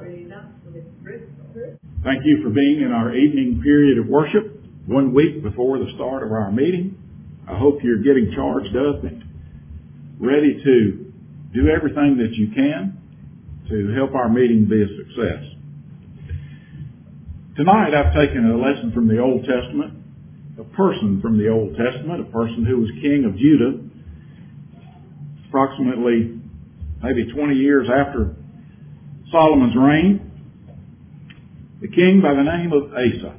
Thank you for being in our evening period of worship, 1 week before the start of our meeting. I hope you're getting charged up and ready to do everything that you can to help our meeting be a success. Tonight I've taken a lesson from the Old Testament, a person from the Old Testament, a person who was king of Judah, approximately maybe 20 years after Solomon's reign, the king by the name of Asa.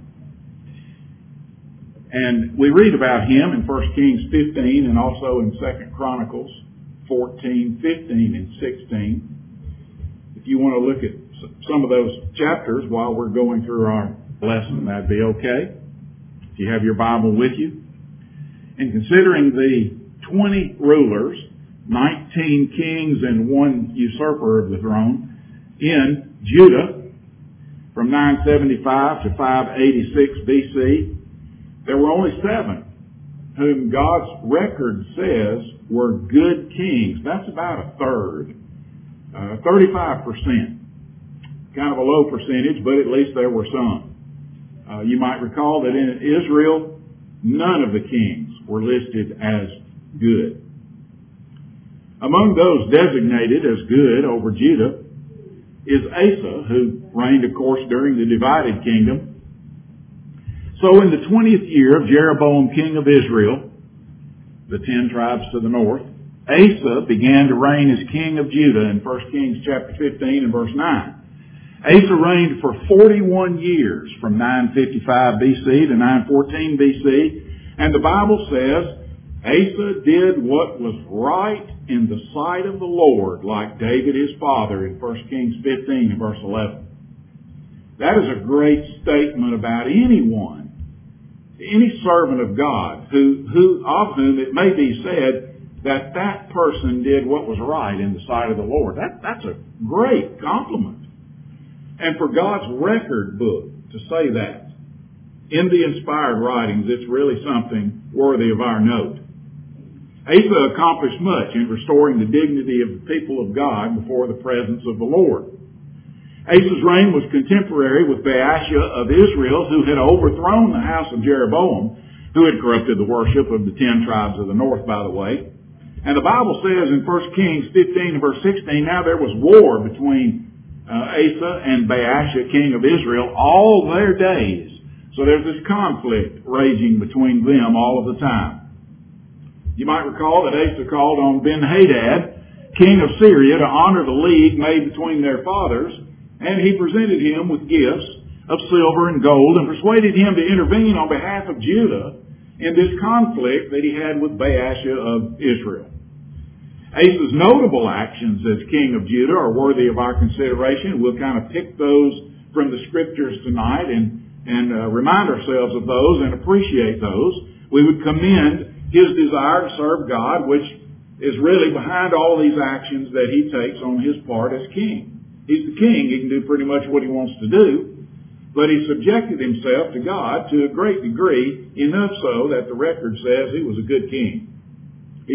And we read about him in 1 Kings 15 and also in 2 Chronicles 14, 15, and 16. If you want to look at some of those chapters while we're going through our lesson, that'd be okay. If you have your Bible with you. And considering the 20 rulers, 19 kings and one usurper of the throne in Judah from 975 to 586 BC, there were only 7 whom God's record says were good kings. That's about a third, 35%. Kind of a low percentage, but at least there were some. You might recall that in Israel, none of the kings were listed as good. Among those designated as good over Judah is Asa, who reigned, of course, during the divided kingdom. So in the 20th year of Jeroboam, king of Israel, the 10 tribes to the north, Asa began to reign as king of Judah in 1 Kings chapter 15 and verse 9. Asa reigned for 41 years from 955 BC to 914 BC, and the Bible says Asa did what was right in the sight of the Lord, like David his father in 1 Kings 15 and verse 11. That is a great statement about anyone, any servant of God, of whom it may be said that that person did what was right in the sight of the Lord. That's a great compliment. And for God's record book to say that in the inspired writings, it's really something worthy of our note. Asa accomplished much in restoring the dignity of the people of God before the presence of the Lord. Asa's reign was contemporary with Baasha of Israel, who had overthrown the house of Jeroboam, who had corrupted the worship of the 10 tribes of the north, by the way. And the Bible says in 1 Kings 15 and verse 16, now there was war between Asa and Baasha, king of Israel, all their days. So there's this conflict raging between them all of the time. You might recall that Asa called on Ben-Hadad, king of Syria, to honor the league made between their fathers, and he presented him with gifts of silver and gold and persuaded him to intervene on behalf of Judah in this conflict that he had with Baasha of Israel. Asa's notable actions as king of Judah are worthy of our consideration. We'll kind of pick those from the scriptures tonight and remind ourselves of those and appreciate those. We would commend his desire to serve God, which is really behind all these actions that he takes on his part as king. He's the king. He can do pretty much what he wants to do, but he subjected himself to God to a great degree, enough so that the record says he was a good king. He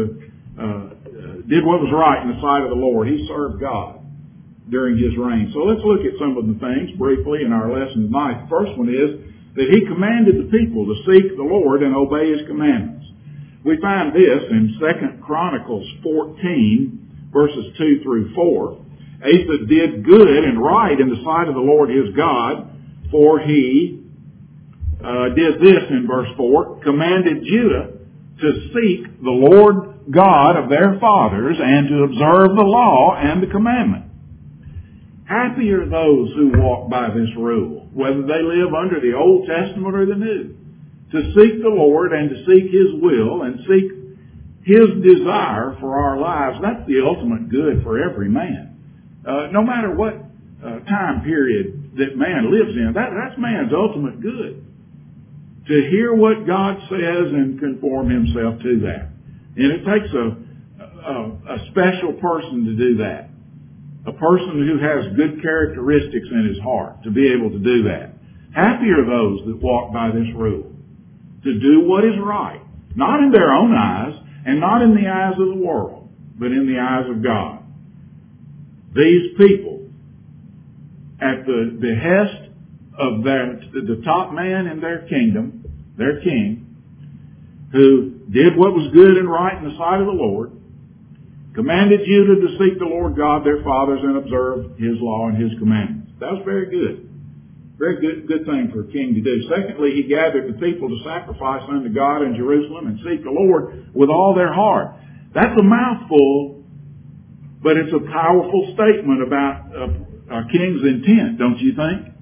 did what was right in the sight of the Lord. He served God during his reign. So let's look at some of the things briefly in our lesson tonight. The first one is that he commanded the people to seek the Lord and obey his commandments. We find this in 2 Chronicles 14, verses 2 through 4. Asa did good and right in the sight of the Lord his God, for he did this in verse 4, commanded Judah to seek the Lord God of their fathers and to observe the law and the commandment. Happy are those who walk by this rule, whether they live under the Old Testament or the New, to seek the Lord and to seek his will and seek his desire for our lives. That's the ultimate good for every man. No matter what time period that man lives in, that's man's ultimate good. To hear what God says and conform himself to that. And it takes a special person to do that. A person who has good characteristics in his heart to be able to do that. Happy are those that walk by this rule. To do what is right. Not in their own eyes and not in the eyes of the world, but in the eyes of God. These people at the behest of the top man in their kingdom, their king, who did what was good and right in the sight of the Lord, commanded Judah to seek the Lord God their fathers and observe His law and His commandments. That was very good. Very good thing for a king to do. Secondly, he gathered the people to sacrifice unto God in Jerusalem and seek the Lord with all their heart. That's a mouthful, but it's a powerful statement about a king's intent, don't you think?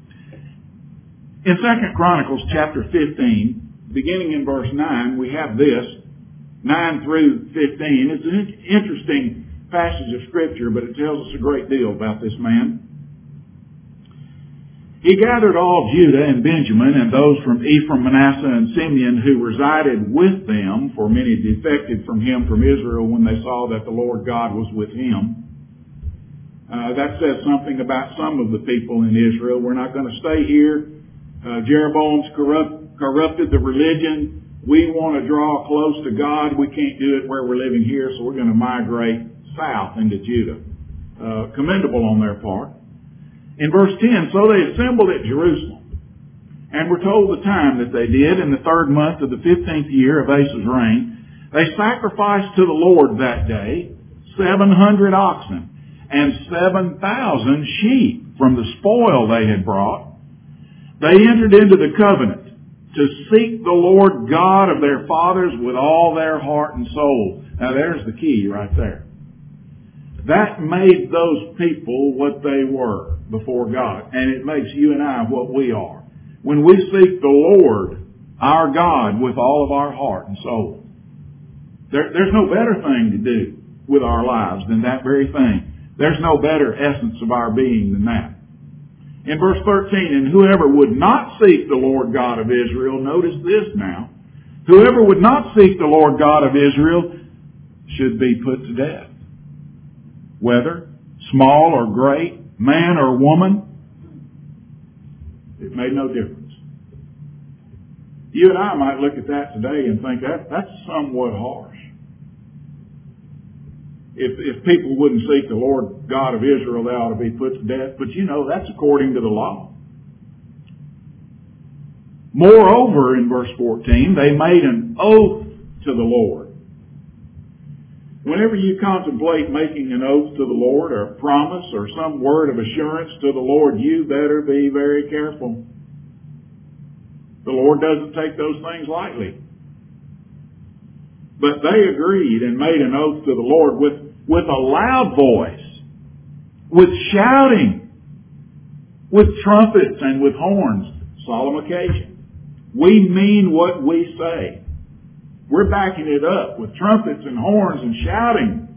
In 2 Chronicles chapter 15, beginning in verse 9, we have this, 9 through 15. It's an interesting passage of Scripture, but it tells us a great deal about this man. He gathered all Judah and Benjamin and those from Ephraim, Manasseh, and Simeon who resided with them, for many defected from him from Israel when they saw that the Lord God was with him. That says something about some of the people in Israel. We're not going to stay here. Jeroboam's corrupted the religion. We want to draw close to God. We can't do it where we're living here, so we're going to migrate south into Judah. Commendable on their part. In verse 10, so they assembled at Jerusalem, and were told the time that they did in the 3rd month of the 15th year of Asa's reign. They sacrificed to the Lord that day 700 oxen and 7,000 sheep from the spoil they had brought. They entered into the covenant to seek the Lord God of their fathers with all their heart and soul. Now there's the key right there. That made those people what they were before God. And it makes you and I what we are. When we seek the Lord, our God, with all of our heart and soul. There's no better thing to do with our lives than that very thing. There's no better essence of our being than that. In verse 13, and whoever would not seek the Lord God of Israel, notice this now, whoever would not seek the Lord God of Israel should be put to death. Whether small or great, man or woman, it made no difference. You and I might look at that today and think that's somewhat harsh. If people wouldn't seek the Lord God of Israel, they ought to be put to death. But you know, that's according to the law. Moreover, in verse 14, they made an oath to the Lord. Whenever you contemplate making an oath to the Lord, or a promise, or some word of assurance to the Lord, you better be very careful. The Lord doesn't take those things lightly. But they agreed and made an oath to the Lord with a loud voice, with shouting, with trumpets and with horns. Solemn occasion. We mean what we say. We're backing it up with trumpets and horns and shouting.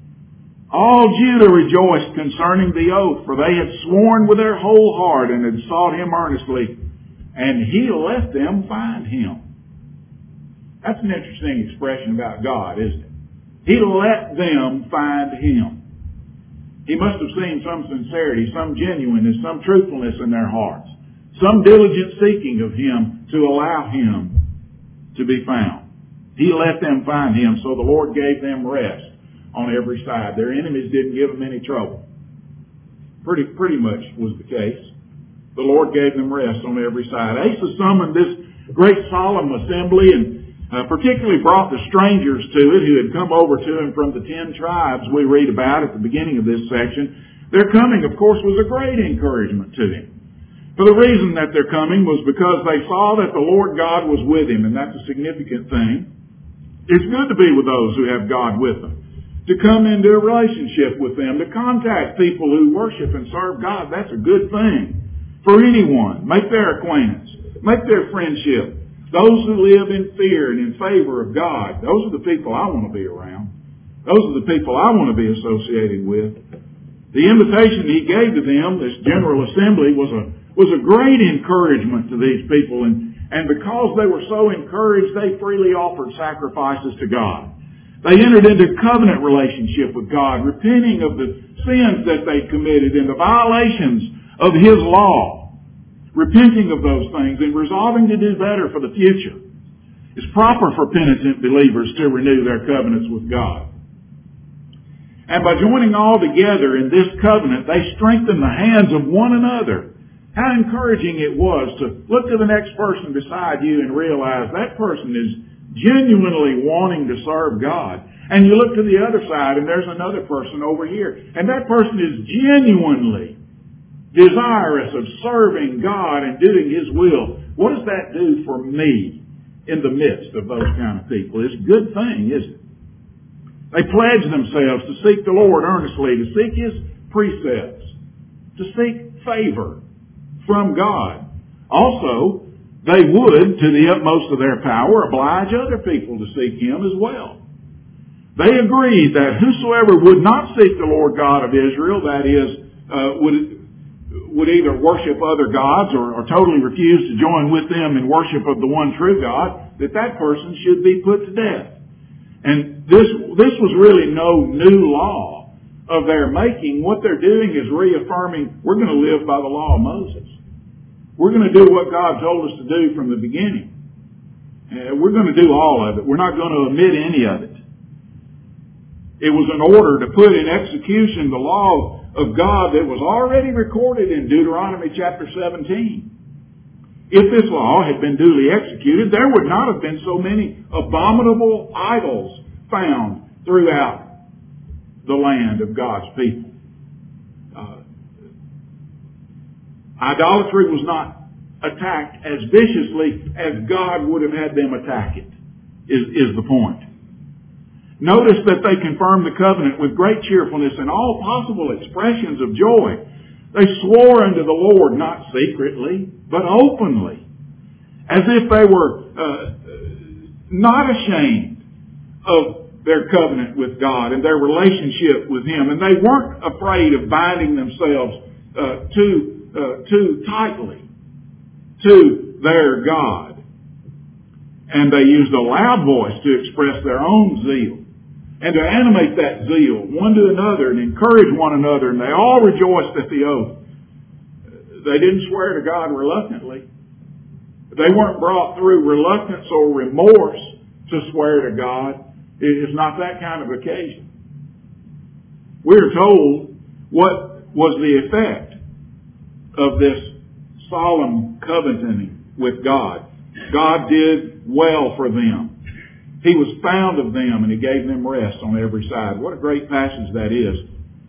All Judah rejoiced concerning the oath, for they had sworn with their whole heart and had sought him earnestly, and he let them find him. That's an interesting expression about God, isn't it? He let them find him. He must have seen some sincerity, some genuineness, some truthfulness in their hearts, some diligent seeking of him to allow him to be found. He let them find him, so the Lord gave them rest on every side. Their enemies didn't give them any trouble. Pretty much was the case. The Lord gave them rest on every side. Asa summoned this great solemn assembly and particularly brought the strangers to it who had come over to him from the 10 tribes we read about at the beginning of this section. Their coming, of course, was a great encouragement to him. For the reason that their coming was because they saw that the Lord God was with him, and that's a significant thing. It's good to be with those who have God with them, to come into a relationship with them, to contact people who worship and serve God. That's a good thing for anyone. Make their acquaintance. Make their friendship. Those who live in fear and in favor of God, those are the people I want to be around. Those are the people I want to be associated with. The invitation he gave to them, this general assembly, was a great encouragement to these people, and because they were so encouraged, they freely offered sacrifices to God. They entered into covenant relationship with God, repenting of the sins that they committed and the violations of his law, repenting of those things and resolving to do better for the future. It's proper for penitent believers to renew their covenants with God. And by joining all together in this covenant, they strengthened the hands of one another. How encouraging it was to look to the next person beside you and realize that person is genuinely wanting to serve God. And you look to the other side and there's another person over here. And that person is genuinely desirous of serving God and doing His will. What does that do for me in the midst of those kind of people? It's a good thing, isn't it? They pledge themselves to seek the Lord earnestly, to seek His precepts, to seek favor from God. Also, they would, to the utmost of their power, oblige other people to seek Him as well. They agreed that whosoever would not seek the Lord God of Israel, that is, would either worship other gods or totally refuse to join with them in worship of the one true God, that person should be put to death. And this was really no new law of their making. What they're doing is reaffirming, we're going to live by the law of Moses. We're going to do what God told us to do from the beginning. We're going to do all of it. We're not going to omit any of it. It was an order to put in execution the law of God that was already recorded in Deuteronomy chapter 17. If this law had been duly executed, there would not have been so many abominable idols found throughout the land of God's people. Idolatry was not attacked as viciously as God would have had them attack it, is the point. Notice that they confirmed the covenant with great cheerfulness and all possible expressions of joy. They swore unto the Lord, not secretly, but openly, as if they were not ashamed of their covenant with God and their relationship with Him. And they weren't afraid of binding themselves too tightly to their God. And they used a loud voice to express their own zeal and to animate that zeal one to another and encourage one another. And they all rejoiced at the oath. They didn't swear to God reluctantly. They weren't brought through reluctance or remorse to swear to God. It's not that kind of occasion. We're told what was the effect of this solemn covenanting with God. God did well for them. He was found of them and He gave them rest on every side. What a great passage that is.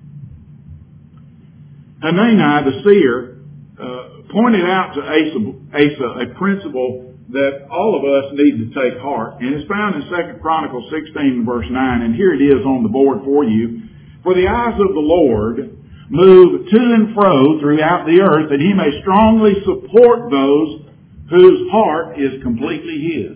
Hanani, the seer, pointed out to Asa a principle that all of us need to take heart. And it's found in 2 Chronicles 16 verse 9. And here it is on the board for you. For the eyes of the Lord move to and fro throughout the earth, that He may strongly support those whose heart is completely His.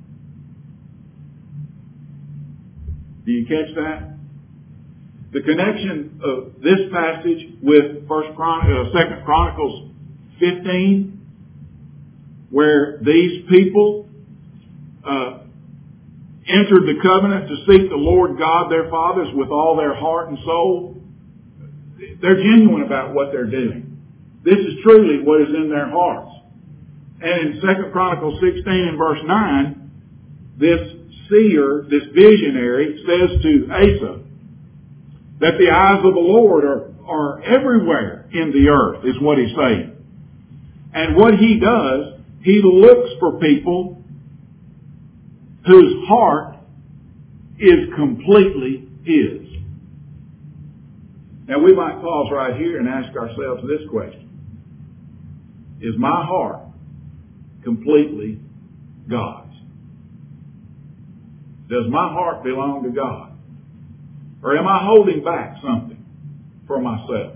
Do you catch that? The connection of this passage with 2 Chronicles 15, where these people entered the covenant to seek the Lord God their fathers with all their heart and soul. They're genuine about what they're doing. This is truly what is in their hearts. And in 2 Chronicles 16 and verse 9, this seer, this visionary, says to Asa that the eyes of the Lord are everywhere in the earth, is what he's saying. And what he does, he looks for people whose heart is completely His. Now we might pause right here and ask ourselves this question. Is my heart completely God's? Does my heart belong to God? Or am I holding back something for myself?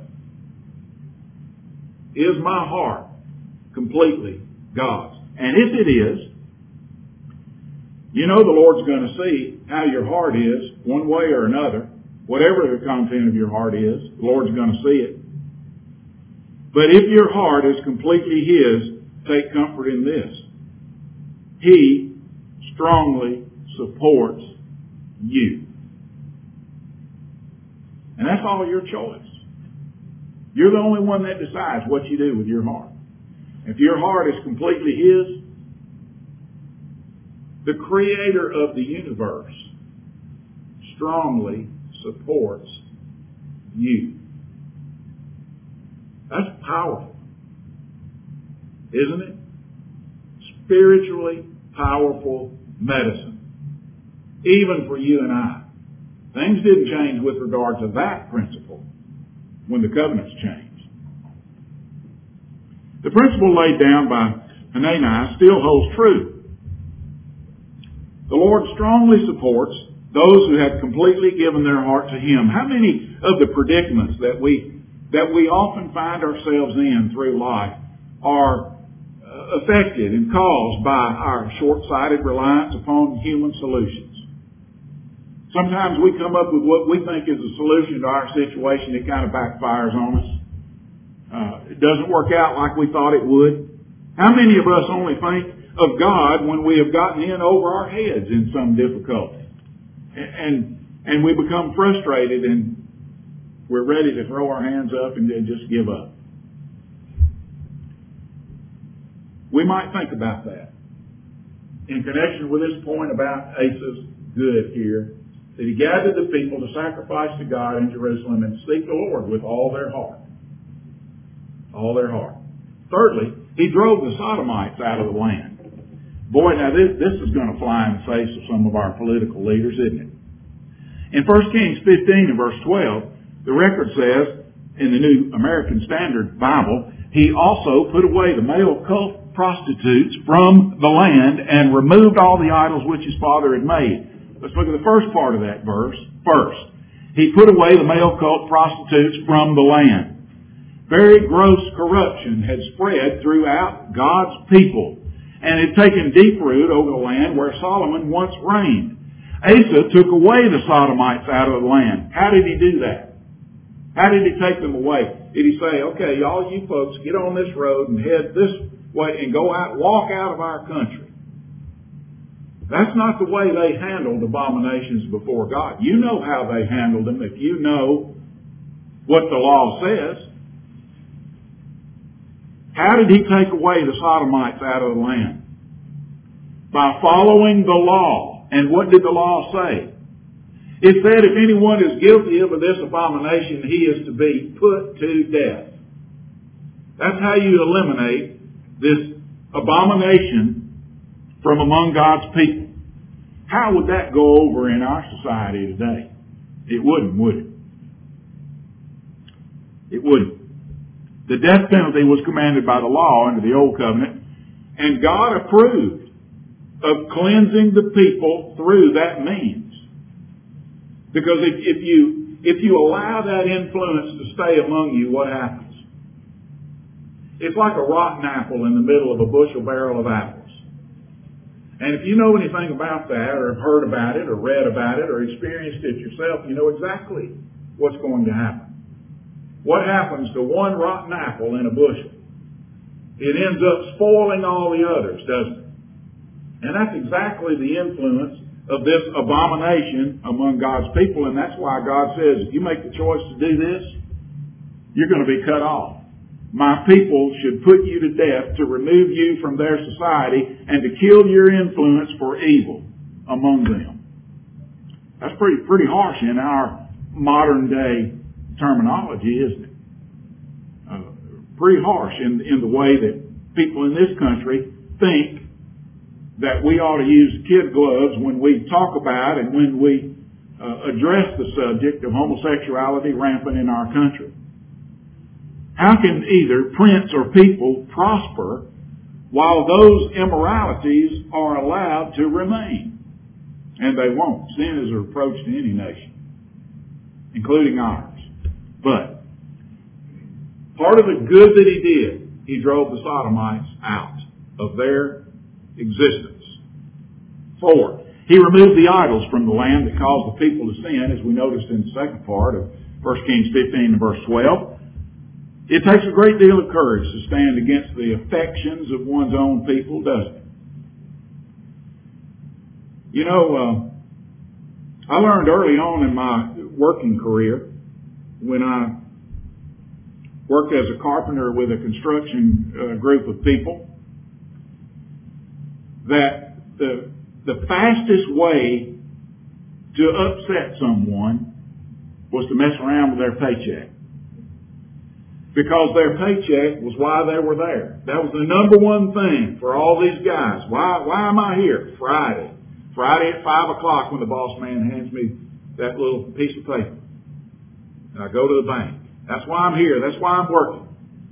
Is my heart completely God's? And if it is, you know the Lord's going to see how your heart is, one way or another. Whatever the content of your heart is, the Lord's going to see it. But if your heart is completely His, take comfort in this. He strongly supports you. And that's all your choice. You're the only one that decides what you do with your heart. If your heart is completely His, the Creator of the universe strongly supports you. That's powerful, isn't it? Spiritually powerful medicine, even for you and I. Things didn't change with regard to that principle when the covenants changed. The principle laid down by Hanani still holds true. The Lord strongly supports those who have completely given their heart to Him. How many of the predicaments that we often find ourselves in through life are affected and caused by our short-sighted reliance upon human solutions? Sometimes we come up with what we think is a solution to our situation. It kind of backfires on us. It doesn't work out like we thought it would. How many of us only think of God when we have gotten in over our heads in some difficulty? And we become frustrated and we're ready to throw our hands up and then just give up. We might think about that in connection with this point about Asa's good here, that he gathered the people to sacrifice to God in Jerusalem and seek the Lord with all their heart. All their heart. Thirdly, he drove the Sodomites out of the land. Boy, now this is going to fly in the face of some of our political leaders, isn't it? In 1 Kings 15 and verse 12, the record says, in the New American Standard Bible, he also put away the male cult prostitutes from the land and removed all the idols which his father had made. Let's look at the first part of that verse first. He put away the male cult prostitutes from the land. Very gross corruption had spread throughout God's people and had taken deep root over the land where Solomon once reigned. Asa took away the Sodomites out of the land. How did he do that? How did he take them away? Did he say, okay, all you folks, get on this road and head this way and go out, walk out of our country? That's not the way they handled abominations before God. You know how they handled them if you know what the law says. How did he take away the Sodomites out of the land? By following the law. And what did the law say? It said if anyone is guilty of this abomination, he is to be put to death. That's how you eliminate this abomination from among God's people. How would that go over in our society today? It wouldn't, would it? It wouldn't. The death penalty was commanded by the law under the Old Covenant, and God approved of cleansing the people through that means. Because if you allow that influence to stay among you, what happens? It's like a rotten apple in the middle of a bushel barrel of apples. And if you know anything about that, or have heard about it, or read about it, or experienced it yourself, you know exactly what's going to happen. What happens to one rotten apple in a bushel? It ends up spoiling all the others, doesn't it? And that's exactly the influence of this abomination among God's people, and that's why God says, if you make the choice to do this, you're going to be cut off. My people should put you to death to remove you from their society and to kill your influence for evil among them. That's pretty harsh in our modern day terminology, isn't it? Pretty harsh in the way that people in this country think that we ought to use kid gloves when we talk about and when we address the subject of homosexuality rampant in our country. How can either prince or people prosper while those immoralities are allowed to remain? And they won't. Sin is a reproach to any nation, including ours. But part of the good that he did, he drove the Sodomites out of their existence. 4, he removed the idols from the land that caused the people to sin, as we noticed in the second part of 1 Kings 15 and verse 12. It takes a great deal of courage to stand against the affections of one's own people, doesn't it? You know, I learned early on in my working career, when I worked as a carpenter with a construction group of people, that the fastest way to upset someone was to mess around with their paycheck. Because their paycheck was why they were there. That was the number one thing for all these guys. Why am I here? Friday at 5 o'clock when the boss man hands me that little piece of paper. And I go to the bank. That's why I'm here. That's why I'm working.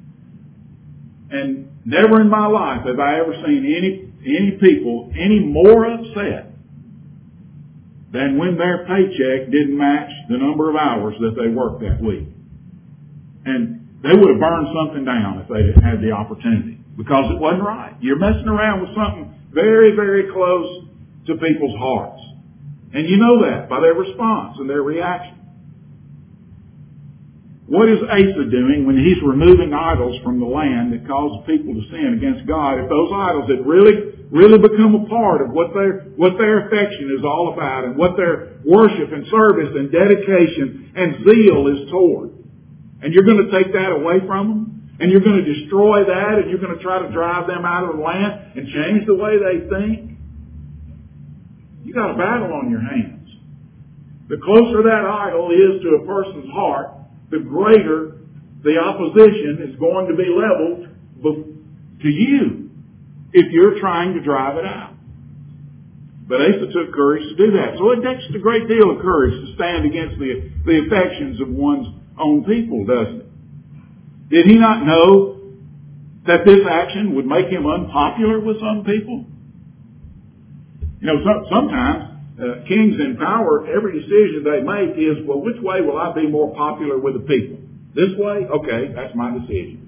And never in my life have I ever seen any people any more upset than when their paycheck didn't match the number of hours that they worked that week. And they would have burned something down if they had the opportunity, because it wasn't right. You're messing around with something very, very close to people's hearts. And you know that by their response and their reaction. What is Asa doing when he's removing idols from the land that causes people to sin against God? If those idols had really become a part of what their affection is all about, and what their worship and service and dedication and zeal is toward, and you're going to take that away from them, and you're going to destroy that, and you're going to try to drive them out of the land and change the way they think, you got a battle on your hands. The closer that idol is to a person's heart, the greater the opposition is going to be leveled to you if you're trying to drive it out. But Asa took courage to do that. So it takes a great deal of courage to stand against the affections of one's own people, doesn't it? Did he not know that this action would make him unpopular with some people? You know, sometimes kings in power, every decision they make is, well, which way will I be more popular with the people? This way? Okay, that's my decision.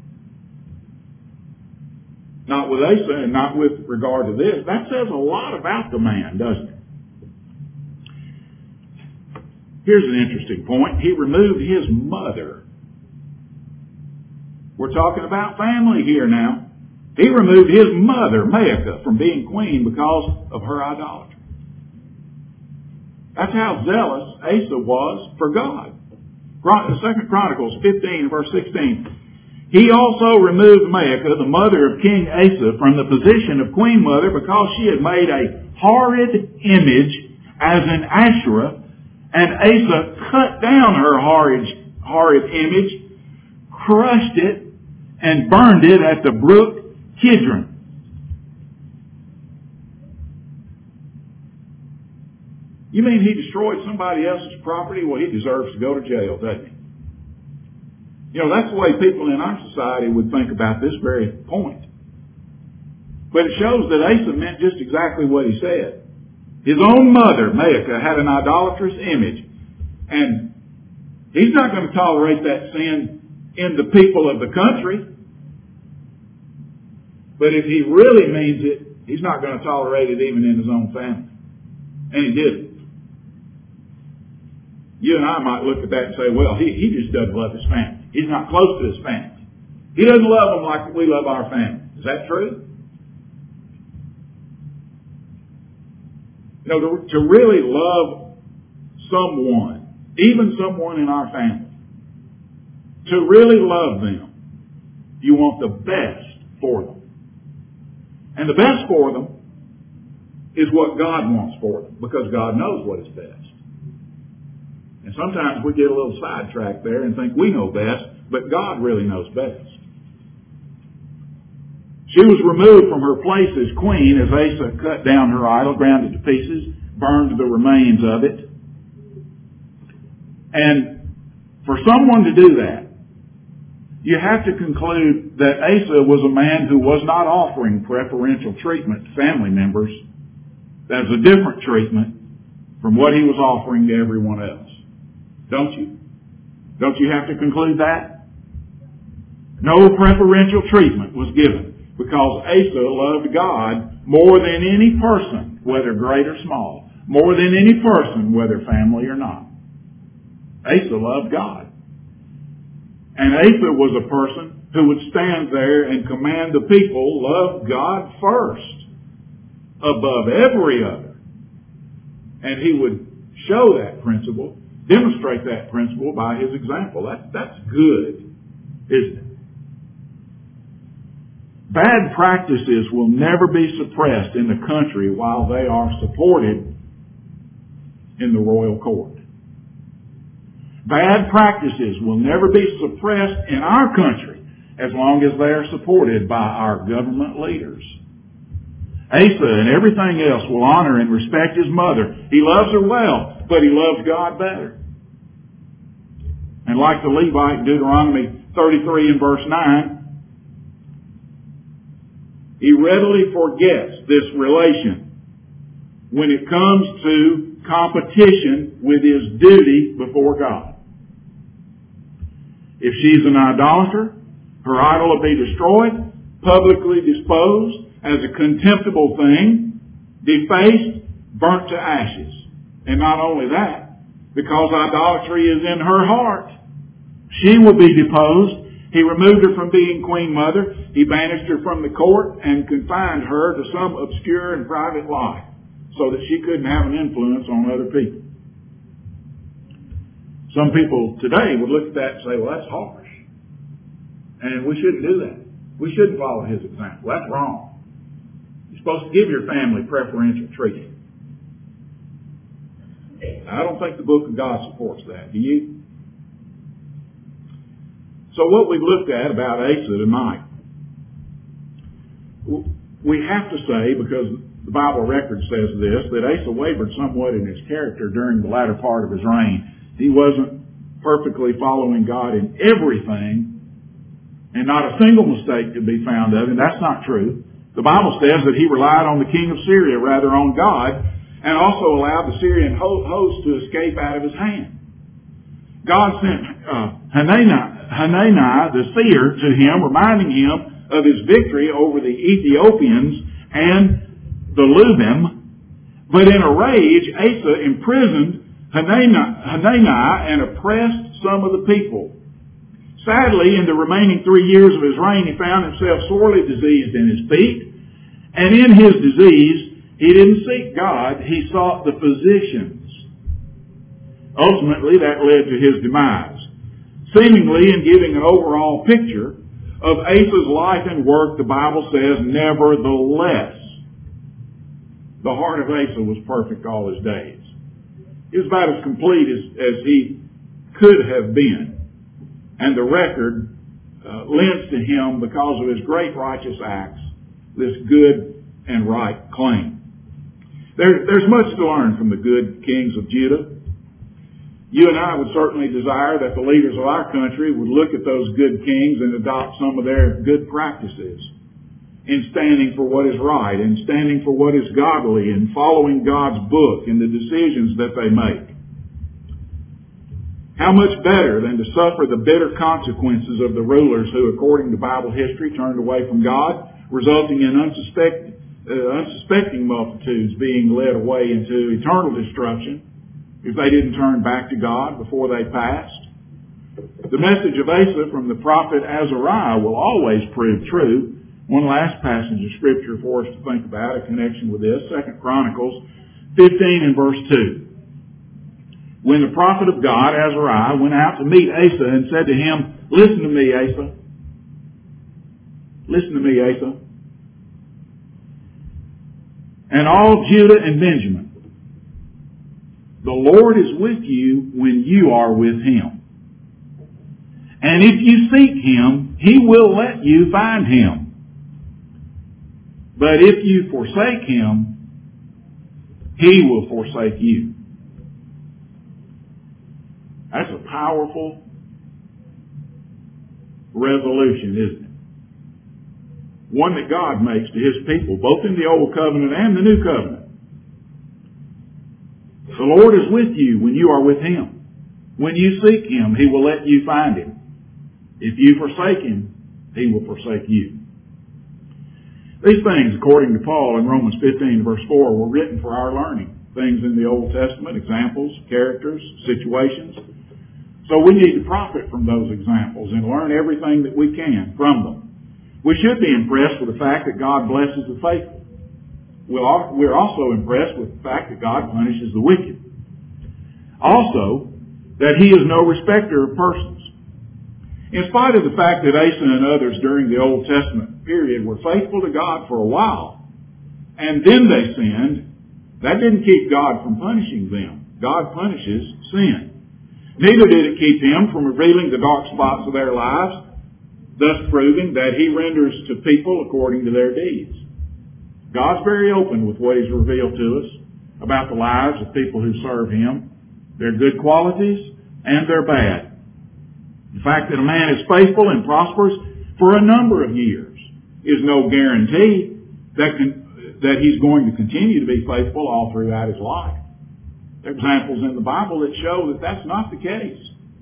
Not with Asa and not with regard to this. That says a lot about the man, doesn't it? Here's an interesting point. He removed his mother. We're talking about family here now. He removed his mother, Maacah, from being queen because of her idolatry. That's how zealous Asa was for God. 2 Chronicles 15, verse 16. He also removed Maacah, the mother of King Asa, from the position of queen mother because she had made a horrid image as an Asherah, and Asa cut down her horrid image, crushed it, and burned it at the brook Kidron. You mean he destroyed somebody else's property? Well, he deserves to go to jail, doesn't he? You know, that's the way people in our society would think about this very point. But it shows that Asa meant just exactly what he said. His own mother, Maacah, had an idolatrous image. And he's not going to tolerate that sin in the people of the country. But if he really means it, he's not going to tolerate it even in his own family. And he didn't. You and I might look at that and say, well, he just doesn't love his family. He's not close to his family. He doesn't love them like we love our family. Is that true? You know, to really love someone, even someone in our family, to really love them, you want the best for them. And the best for them is what God wants for them, because God knows what is best. And sometimes we get a little sidetracked there and think we know best, but God really knows best. She was removed from her place as queen as Asa cut down her idol, ground it to pieces, burned the remains of it. And for someone to do that, you have to conclude that Asa was a man who was not offering preferential treatment to family members. That's a different treatment from what he was offering to everyone else. Don't you? Don't you have to conclude that? No preferential treatment was given because Asa loved God more than any person, whether great or small, more than any person, whether family or not. Asa loved God. And Asa was a person who would stand there and command the people, love God first, above every other. And he would show that principle, demonstrate that principle by his example. That's good, isn't it? Bad practices will never be suppressed in the country while they are supported in the royal court. Bad practices will never be suppressed in our country as long as they are supported by our government leaders. Asa and everything else will honor and respect his mother. He loves her well, but he loves God better. And like the Levite in Deuteronomy 33 and verse 9, he readily forgets this relation when it comes to competition with his duty before God. If she's an idolater, her idol will be destroyed, publicly disposed as a contemptible thing, defaced, burnt to ashes. And not only that, because idolatry is in her heart, she will be deposed. He removed her from being queen mother. He banished her from the court and confined her to some obscure and private life so that she couldn't have an influence on other people. Some people today would look at that and say, well, that's harsh. And we shouldn't do that. We shouldn't follow his example. That's wrong. You're supposed to give your family preferential treatment. I don't think the book of God supports that. Do you? So what we've looked at about Asa tonight, we have to say, because the Bible record says this, that Asa wavered somewhat in his character during the latter part of his reign. He wasn't perfectly following God in everything, and not a single mistake could be found of him. That's not true. The Bible says that he relied on the king of Syria rather on God, and also allowed the Syrian host to escape out of his hand. God sent Hanani the seer to him, reminding him of his victory over the Ethiopians and the Lubim. But in a rage, Asa imprisoned Hanani and oppressed some of the people. Sadly, in the remaining 3 years of his reign, he found himself sorely diseased in his feet. And in his disease, he didn't seek God, he sought the physicians. Ultimately, that led to his demise. Seemingly, in giving an overall picture of Asa's life and work, the Bible says, nevertheless, the heart of Asa was perfect all his days. He was about as complete as he could have been. And the record lends to him, because of his great righteous acts, this good and right claim. There's much to learn from the good kings of Judah. You and I would certainly desire that the leaders of our country would look at those good kings and adopt some of their good practices in standing for what is right, and standing for what is godly, and following God's book in the decisions that they make. How much better than to suffer the bitter consequences of the rulers who, according to Bible history, turned away from God, resulting in unsuspecting multitudes being led away into eternal destruction if they didn't turn back to God before they passed. The message of Asa from the prophet Azariah will always prove true. One last passage of Scripture for us to think about in connection with this, 2 Chronicles 15 and verse 2. When the prophet of God, Azariah, went out to meet Asa and said to him, Listen to me, Asa. Listen to me, Asa. And all Judah and Benjamin. The Lord is with you when you are with Him. And if you seek Him, He will let you find Him. But if you forsake Him, He will forsake you. That's a powerful resolution, isn't it? One that God makes to His people, both in the Old Covenant and the New Covenant. The Lord is with you when you are with Him. When you seek Him, He will let you find Him. If you forsake Him, He will forsake you. These things, according to Paul in Romans 15 verse 4, were written for our learning. Things in the Old Testament, examples, characters, situations. So we need to profit from those examples and learn everything that we can from them. We should be impressed with the fact that God blesses the faithful. We're also impressed with the fact that God punishes the wicked. Also, that He is no respecter of persons. In spite of the fact that Asa and others during the Old Testament period were faithful to God for a while, and then they sinned, that didn't keep God from punishing them. God punishes sin. Neither did it keep him from revealing the dark spots of their lives, thus proving that he renders to people according to their deeds. God's very open with what he's revealed to us about the lives of people who serve him, their good qualities and their bad. The fact that a man is faithful and prosperous for a number of years is no guarantee that he's going to continue to be faithful all throughout his life. There are examples in the Bible that show that that's not the case.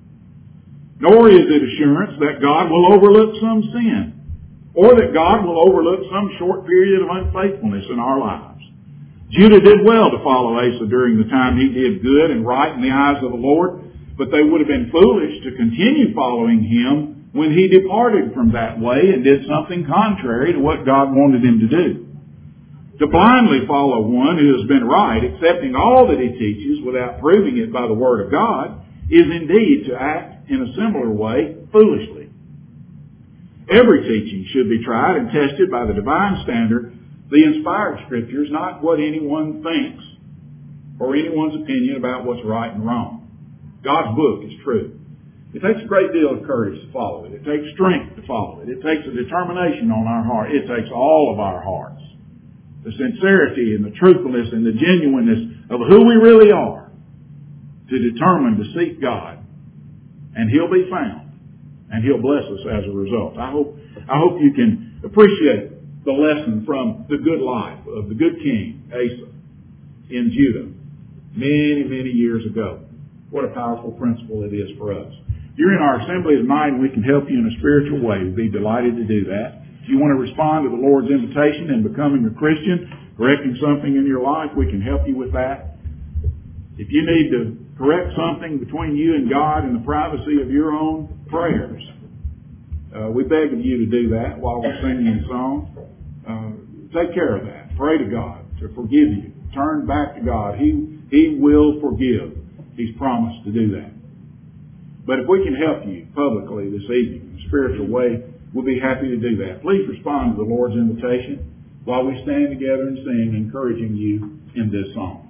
Nor is it assurance that God will overlook some sin, or that God will overlook some short period of unfaithfulness in our lives. Judah did well to follow Asa during the time he did good and right in the eyes of the Lord, but they would have been foolish to continue following him when he departed from that way and did something contrary to what God wanted him to do. To blindly follow one who has been right, accepting all that he teaches without proving it by the Word of God, is indeed to act in a similar way foolishly. Every teaching should be tried and tested by the divine standard, the inspired Scriptures, not what anyone thinks or anyone's opinion about what's right and wrong. God's book is true. It takes a great deal of courage to follow it. It takes strength to follow it. It takes a determination on our heart. It takes all of our hearts. The sincerity and the truthfulness and the genuineness of who we really are to determine to seek God. And He'll be found. And He'll bless us as a result. I hope you can appreciate the lesson from the good life of the good king, Asa, in Judah, many, many years ago. What a powerful principle it is for us. If you're in our assembly tonight and we can help you in a spiritual way, we'd be delighted to do that. If you want to respond to the Lord's invitation and becoming a Christian, correcting something in your life, we can help you with that. If you need to correct something between you and God in the privacy of your own prayers, we beg of you to do that while we're singing the song. Take care of that. Pray to God to forgive you. Turn back to God. He will forgive. He's promised to do that. But if we can help you publicly this evening in a spiritual way, we'll be happy to do that. Please respond to the Lord's invitation while we stand together and sing, encouraging you in this song.